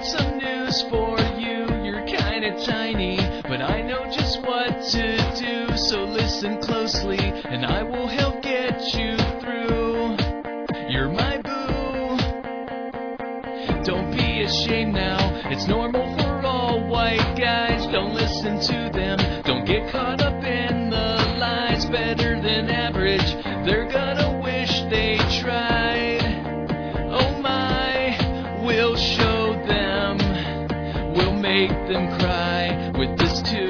some news for you. You're kinda tiny, but I know just what to do. So listen closely, and I will help get you through. You're my boo. Don't be ashamed now, it's normal for all white guys. Don't listen to them, don't get caught up in the lies. Better than average, they're gonna wish they tried. Oh my, we'll show them, we'll make them cry with this too.